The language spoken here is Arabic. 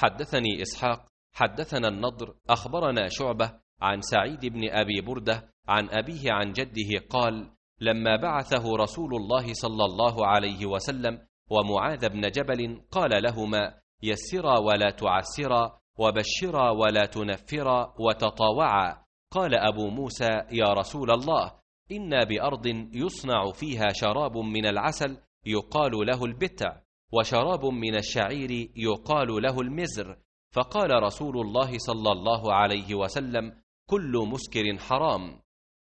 حدثني إسحاق حدثنا النضر أخبرنا شعبة عن سعيد بن أبي بردة عن أبيه عن جده قال: لما بعثه رسول الله صلى الله عليه وسلم ومعاذ بن جبل قال لهما: يسرا ولا تعسرا، وبشرا ولا تنفرا، وتطاوعا. قال أبو موسى: يا رسول الله، إنا بأرض يصنع فيها شراب من العسل يقال له البتع، وشراب من الشعير يقال له المزر. فقال رسول الله صلى الله عليه وسلم: كل مسكر حرام.